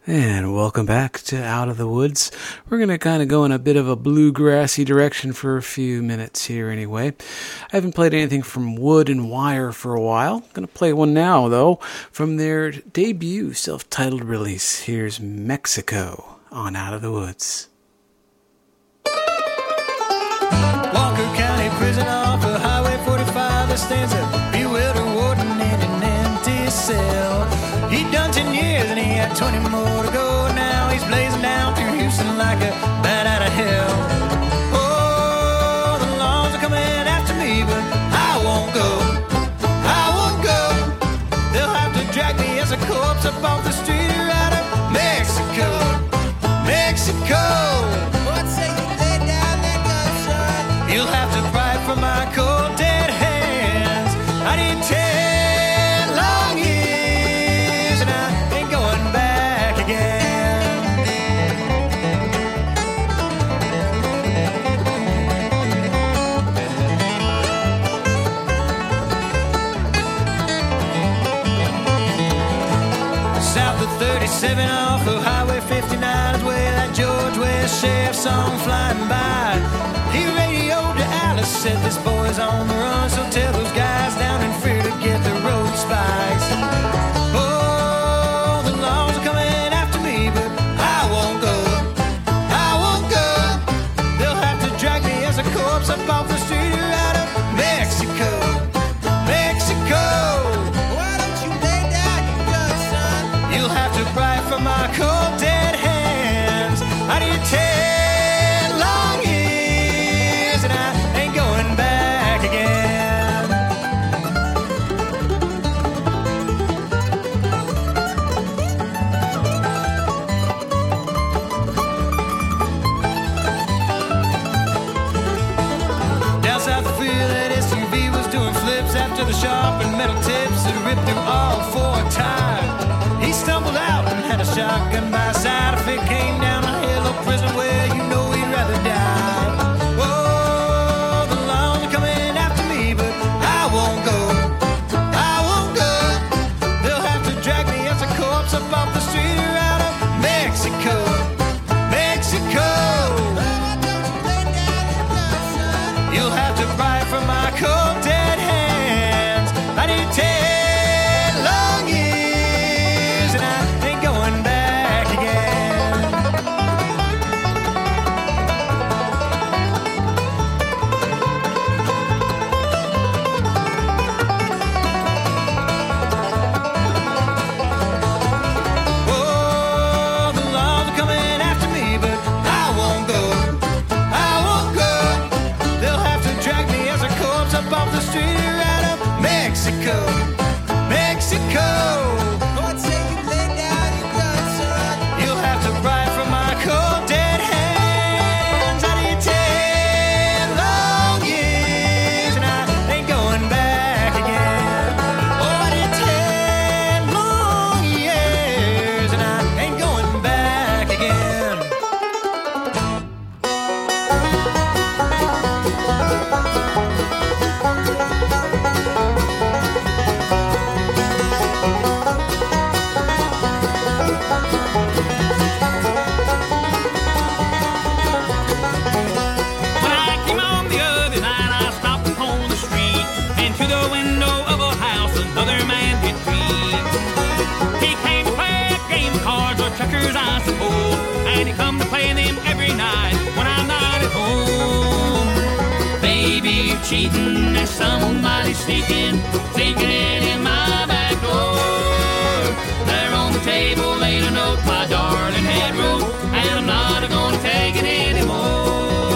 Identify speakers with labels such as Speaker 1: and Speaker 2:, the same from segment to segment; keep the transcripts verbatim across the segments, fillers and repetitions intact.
Speaker 1: And welcome back to Out of the Woods. We're going to kind of go in a bit of a bluegrassy direction for a few minutes here anyway. I haven't played anything from Wood and Wire for a while. Going to play one now, though, from their debut self-titled release. Here's Mexico on Out of the Woods.
Speaker 2: Walker County Prison off of Highway forty-five. There stands a bewildered warden in an empty cell. He'd done ten years and he had twenty more to go. Now he's blazing down through Houston like a bat out of hell. Oh, the laws are coming after me, but I won't go. I won't go. They'll have to drag me as a corpse up off the street right of Mexico. Mexico. What say you lay down that gun, son? You'll have to pry from my cold dead hands. I did ten long years and I ain't going back again. South of thirty-seven off of Highway fifty-nine is where that George West sheriff song flying by. He radioed to Alice, said this boy's on the run, so tell those guys down in Fear to get the road spikes. Oh, the laws are coming after me, but I won't go. I won't go. They'll have to drag me as a corpse up off the street right of Mexico. Mexico. Why don't you lay down your gun, son? You'll have to pry from my cold dead hands. I need ten long years and I ain't going back again. Down south of Philly, that S U V was doing flips after the sharp and metal tips that ripped through all four tires. He stumbled out and had a shotgun by his side. If it came down to hell or prison, well, you know he'd rather die. Whoa, the laws are coming after me, but I won't go. I won't go. They'll have to drag me as a corpse up off the street right of Mexico. Mexico. You'll have to pry from my cold dead hands. I need ten long years and I ain't going back again. Oh, the laws are coming after me, but I won't go. I won't go. They'll have to drag me as a corpse up off the street right of Mexico. Mexico. What say you lay down your gun, son? You'll have to pry from my cold dead hands. I need ten long years and I ain't going back again. Oh, I need ten long years and I ain't going back again.
Speaker 3: When I came on the other night, I stopped upon the street, and to the window of a house another man did creep. He came to play a game of cards or checkers, I suppose, and he come to play them every night when I'm not at home. Baby, you're cheating, there's somebody sneaking, sneaking in in my back door. There on the table laid a note my darling had wrote, and I'm not gonna take it anymore.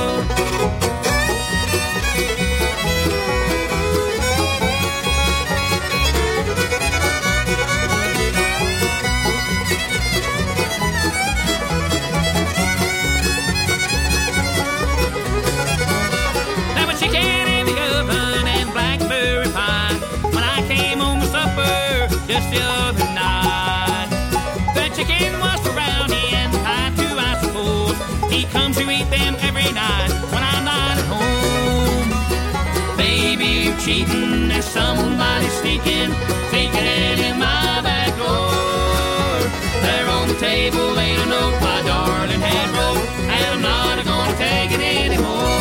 Speaker 3: There was chicken in the oven and blackberry pie when I came home to supper just the other night. The chicken was for Brownie and the pie too, I suppose. He comes to eat them every night when I'm not at home. Baby, you're cheating, there's somebody sneaking, sneaking in in my back door. There on the table laid a note my darling had wrote, and I'm not gonna take it anymore.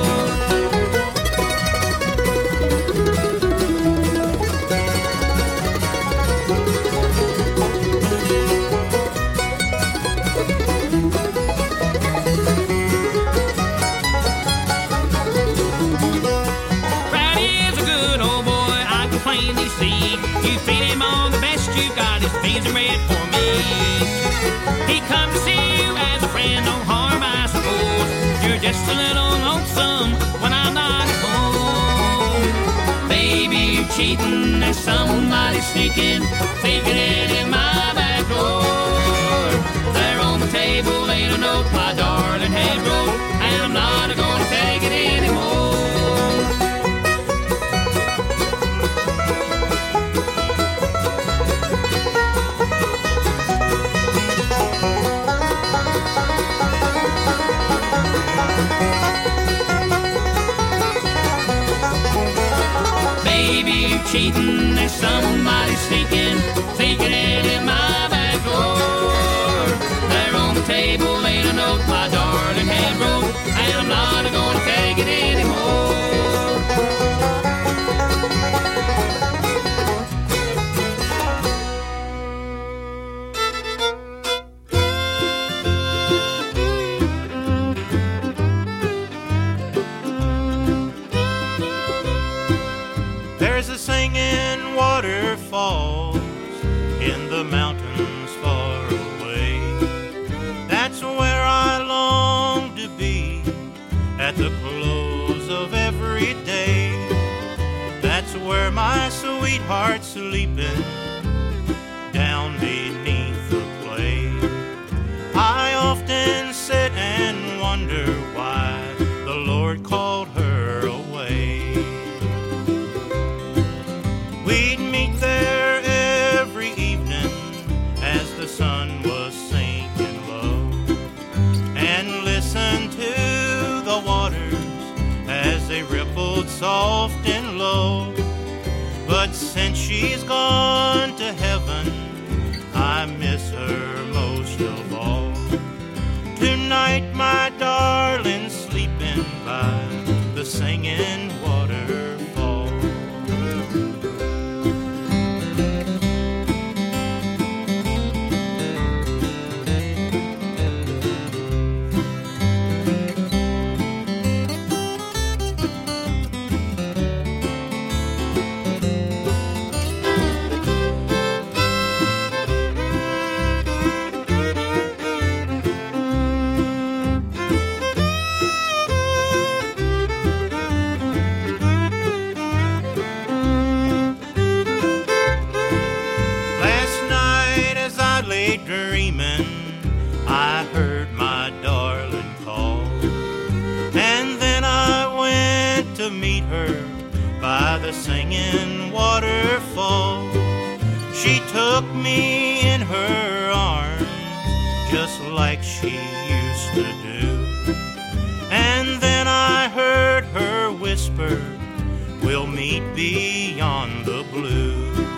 Speaker 3: Rowdy is a good old boy, I can plainly see. You feed him on the best you got, his beans and bread for me. He comes to see you as a friend, no harm I suppose. You're just a little lonesome when I'm not at home. Baby, you're cheating, there's somebody sneaking, thinking it in my back door. There on the table laid a note my darling had wrote, and I'm not gonna take it anymore. Baby, you're cheating, there's somebody sneaking, thinking it in my back door. There on the table laid a note my darling had wrote, and I'm not gonna take it anymore.
Speaker 4: There's a singing waterfalls in the mountains far away. That's where I long to be at the close of every day. That's where my sweetheart's sleeping down beneath the clay. I often sit and wonder why the Lord called her away. We'd meet there every evening as the sun was sinking low, and listen to the waters as they rippled soft and low. But since she's gone to heaven, I miss her most of all. Tonight my darling's sleeping by the singing waterfall. Dreaming, I heard my darling call, and then I went to meet her by the singing waterfall. She took me in her arms just like she used to do, and then I heard her whisper, we'll meet beyond the blue.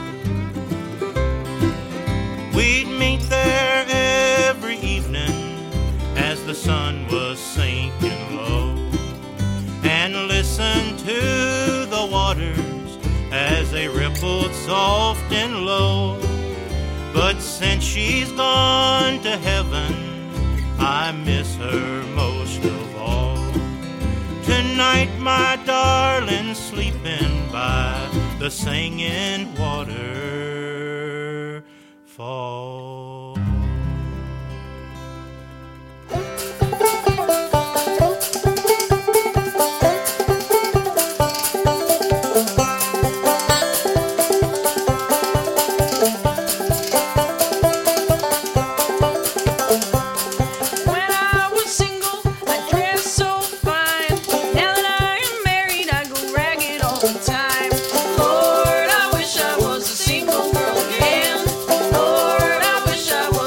Speaker 4: We'd meet there every evening as the sun was sinking low, and listen to the waters as they rippled soft and low. But since she's gone to heaven, I miss her most of all. Tonight my darling's sleeping by the singing waterfall.
Speaker 5: Lord, I wish I was a single girl again. Lord, I wish I was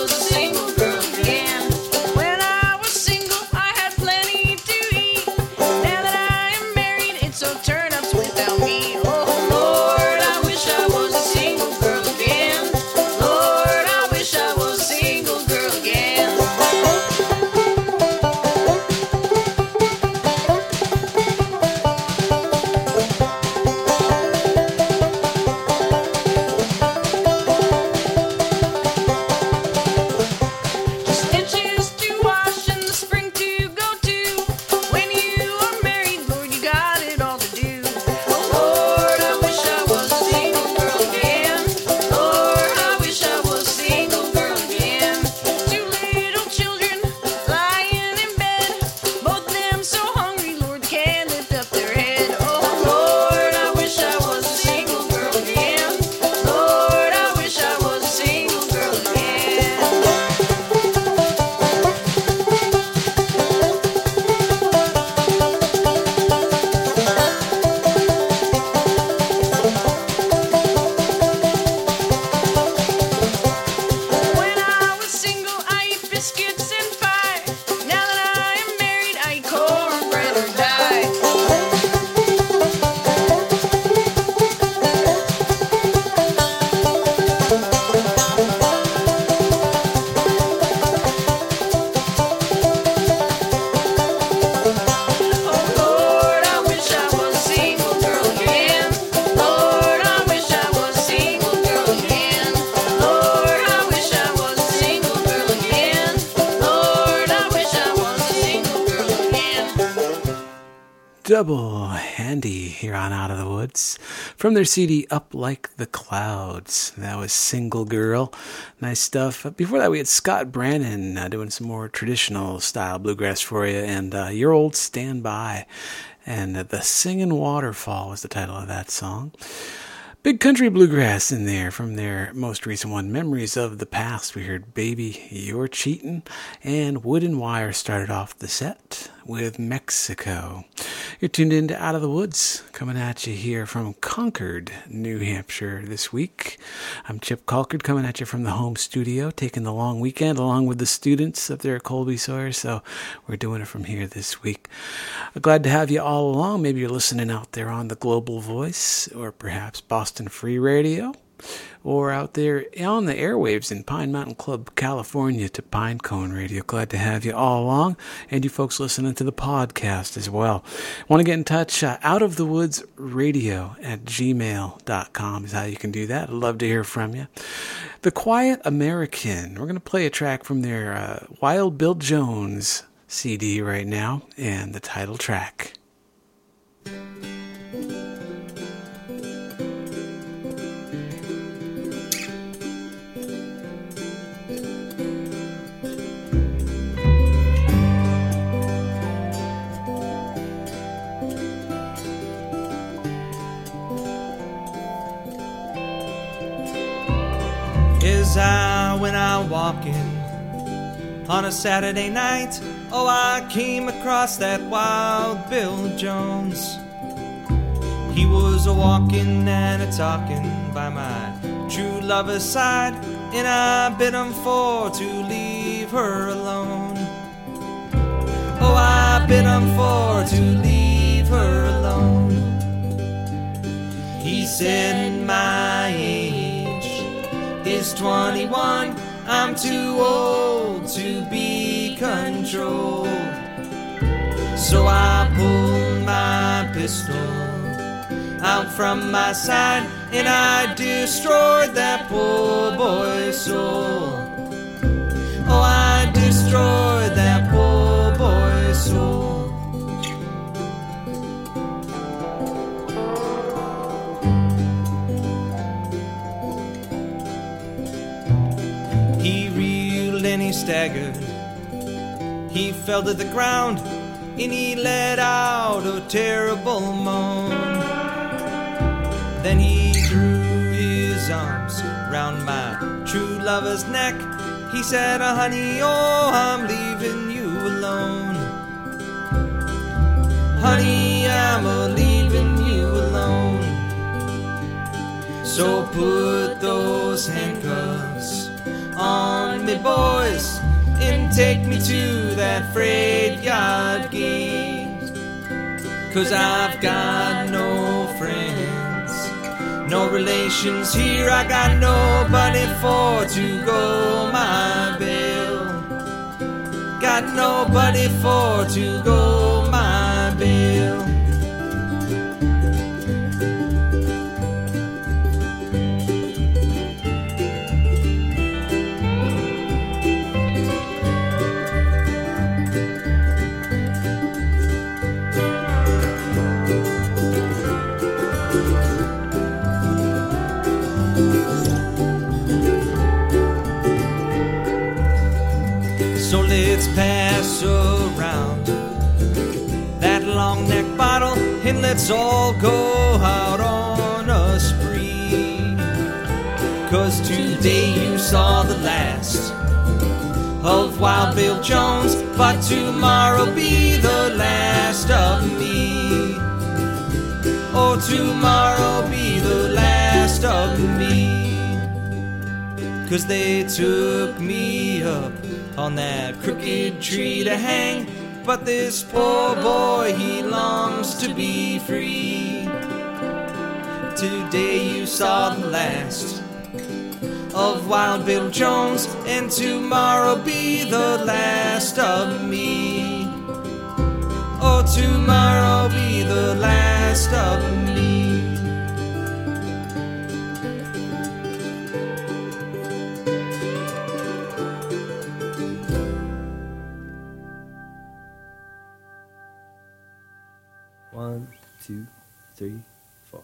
Speaker 1: double handy here on Out of the Woods from their C D Up Like the Clouds. That was Single Girl. Nice stuff. Before that, we had Scott Brannon uh, doing some more traditional style bluegrass for you, and uh, Your Old Standby. And uh, The Singin' Waterfall was the title of that song. Big country bluegrass in there from their most recent one, Memories of the Past. We heard Baby, You're Cheatin', and Wood and Wire started off the set with Mexico. You're tuned into Out of the Woods, coming at you here from Concord, New Hampshire this week. I'm Chip Colcord coming at you from the home studio, taking the long weekend along with the students up there at Colby Sawyer, so we're doing it from here this week. Glad to have you all along. Maybe you're listening out there on the Global Voice, or perhaps Boston Free Radio, or out there on the airwaves in Pine Mountain Club, California to Pinecone Radio. Glad to have you all along, and you folks listening to the podcast as well. Want to get in touch? Uh, out of the woods radio at gmail dot com is how you can do that. I'd love to hear from you. The Quiet American. We're going to play a track from their uh, Wild Bill Jones C D right now, and the title track.
Speaker 5: As I went out walking on a Saturday night, oh, I came across that Wild Bill Jones. He was a-walking and a-talking by my true lover's side, and I bid him for to leave her alone. Oh, I bid him for to leave her alone. He said my age is twenty-one, I'm too old to be controlled. So I pulled my pistol out from my side, and I destroyed that poor boy's soul. Oh, I destroyed that poor boy's soul. He reeled and he staggered, he fell to the ground, and he let out a terrible moan. Then he drew his arms round my true lover's neck. He said, oh, honey, oh, I'm leaving you alone. Honey, I'm a-leaving you alone. So put those handcuffs on me, boys, and take me to that freight yard gate. 'Cause I've got no friends, no relations here. I got nobody for to go my bail. Got nobody for to go my bail. So let's pass around that long neck bottle, and let's all go out on a spree. 'Cause today you saw the last of Wild Bill Jones, but tomorrow'll be the last of me. Oh, tomorrow'll be the last of me. 'Cause they took me up on that crooked tree to hang, but this poor boy, he longs to be free. Today you saw the last of Wild Bill Jones, and tomorrow'll be the last of me. Oh, tomorrow'll be the last of me.
Speaker 6: two, three, four.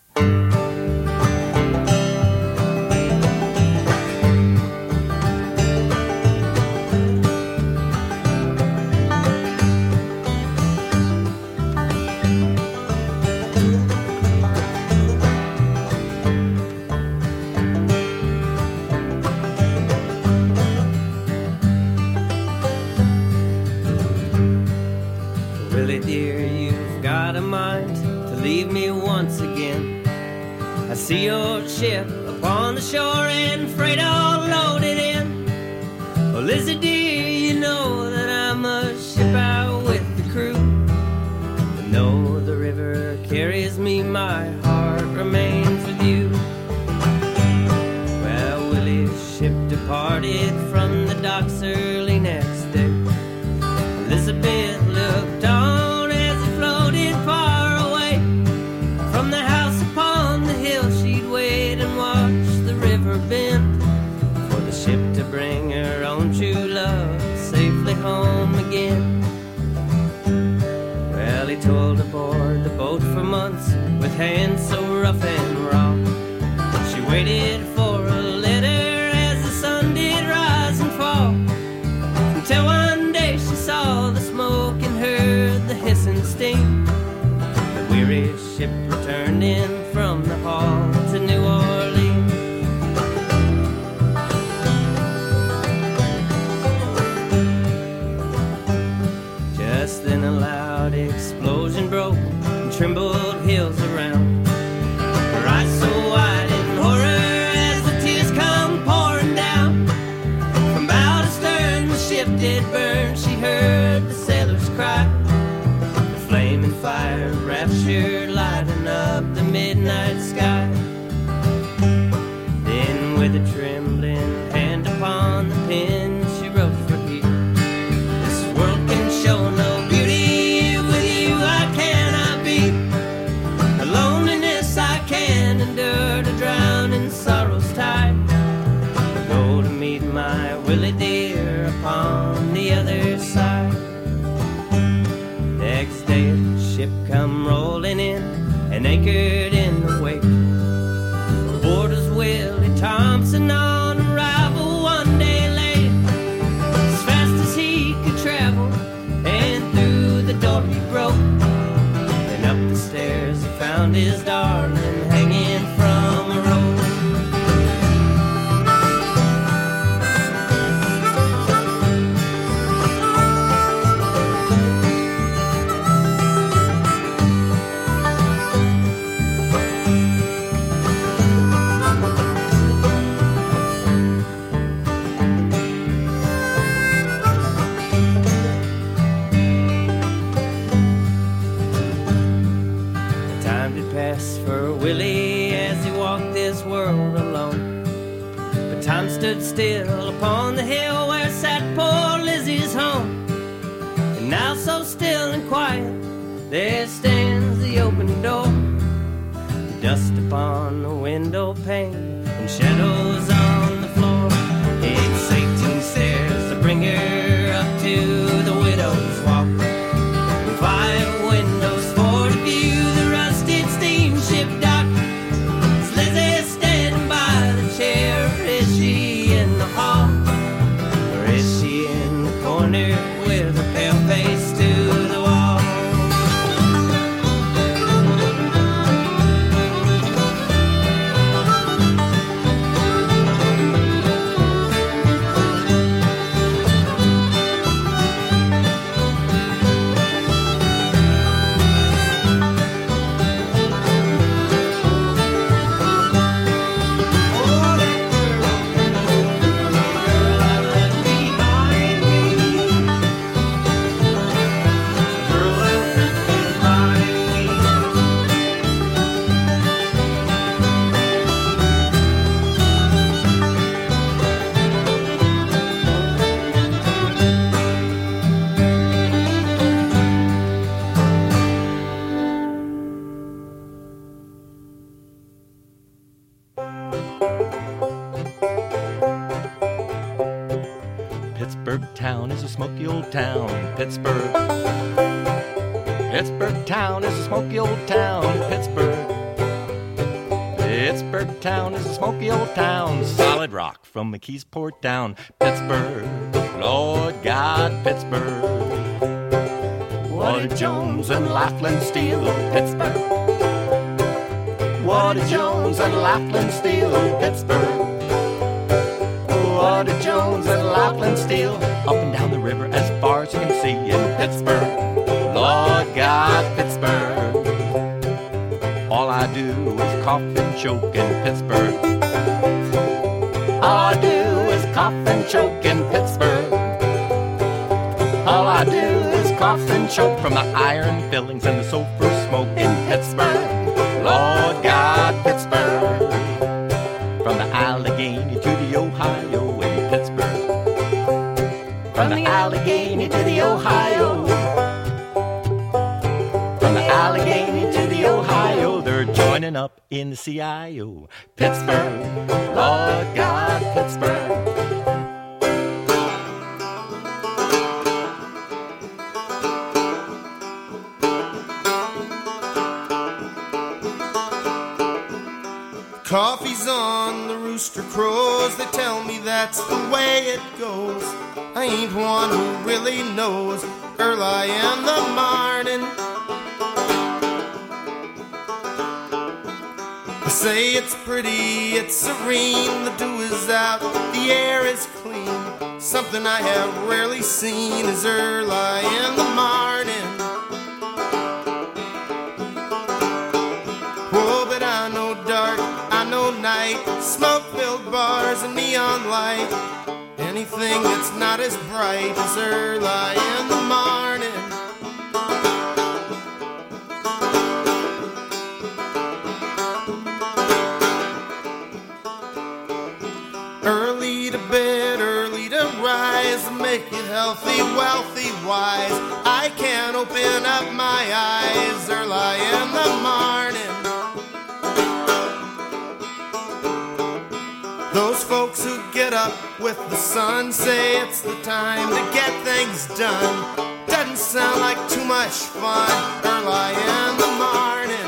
Speaker 5: Willie dear, you've got a mind to leave me once again. I see your ship upon the shore and freight all loaded in. Well, Lizzie dear, you know that I must ship out with the crew. And though the river carries me, my heart remains with you. Well, Willie's ship departed from the docks early next day. Elizabeth looked on as it floated far away. From the house upon the hill she'd wait and watch the river bend for the ship to bring her own true love safely home again. Well, he toiled aboard the boat for months with hands so rough and raw. She waited for a letter as the sun did rise and fall, until one day she saw the smoke and heard the hiss and steam. The weary ship returned in from the hall to New Orleans. Just then a loud explosion broke and trembled hills around. Her eyes so wide in horror as the tears come pouring down. From bow to stern the ship did burn, she heard the sailors cry. The flaming fire raptured lighting up the midnight sky. Then with a trembling hand upon the pen she wrote for you. This world can show no beauty, with you I cannot be. The loneliness I can endure to drown in sorrow's tide. I go to meet my Willie dear upon the other side. Next day the ship come rolling in and anchored in the wake. Aboard was Willie Thompson on arrival one day late, as fast as he could travel, and through the door he broke. And up the stairs he found his darling hanging from a rope. Time did pass for Willie as he walked this world alone, but time stood still upon the hill where sat poor Lizzie's home. And now so still and quiet there stands the open door, the dust upon the window pane and shadows on the floor. It's eighteen stairs to bring her up to the widow's walk, and five windows for to view the rusted steamship dock. Is Lizzie standing by the chair, or is she in the hall, or is she in the corner with her pale face to the wall?
Speaker 7: Pittsburgh town is a smoky old town, Pittsburgh. Pittsburgh town is a smoky old town, Pittsburgh. Pittsburgh town is a smoky old town, solid rock from McKeesport down. Pittsburgh, Lord God, Pittsburgh. Waddy Jones and Laughlin Steel, Pittsburgh. Waddy Jones and Laughlin Steel, Pittsburgh. Waddy Jones and Laughlin Steel, up and down the river as far as you can see in Pittsburgh. Lord God, Pittsburgh. All I do is cough and choke in Pittsburgh. All I do is cough and choke in Pittsburgh. All I do is cough and choke from the iron fillings and the sulfur smoke in Pittsburgh. Lord God, Pittsburgh. From the Allegheny to the Ohio in Pittsburgh. From the Allegheny to the Ohio. From the Allegheny to the Ohio, they're joining up in the C I O. Pittsburgh, Lord God, Pittsburgh.
Speaker 8: Coffee's on, the rooster crows, they tell me that's the way it goes. I ain't one who really knows early in the morning. They say it's pretty, it's serene, the dew is out, the air is clean. Something I have rarely seen is early in the morning. Oh, but I know dark, I know night, smoke-filled bars and neon light. Anything that's not as bright as early in the morning. Early to bed, early to rise, make you healthy, wealthy, wise. I can't open up my eyes early in the morning. Those folks who get up with the sun say it's the time to get things done. Doesn't sound like too much fun early in the morning.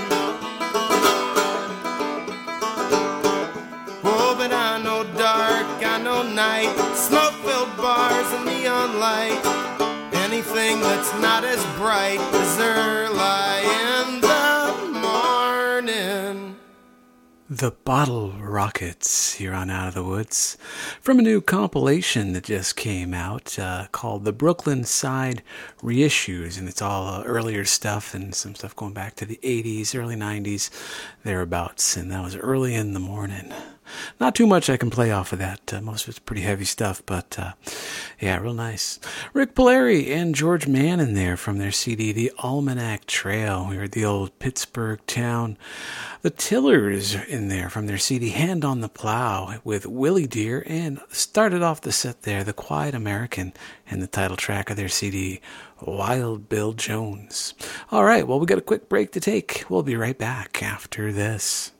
Speaker 8: Oh, but I know dark, I know night, smoke-filled bars and neon light. Anything that's not as bright as early in the morning.
Speaker 1: The Bottle Rockets here on Out of the Woods from a new compilation that just came out uh, called the Brooklyn Side Reissues, and it's all uh, earlier stuff and some stuff going back to the eighties, early nineties, thereabouts, and that was early in the morning. Not too much I can play off of that. Uh, most of it's pretty heavy stuff, but uh, yeah, real nice. Rick Polari and George Mann in there from their C D, The Almanac Trail. We heard the old Pittsburgh town. The Tillers in there from their C D, Hand on the Plow, with Willie Deer, and started off the set there, The Quiet American, and the title track of their C D, Wild Bill Jones. All right, well, we got a quick break to take. We'll be right back after this.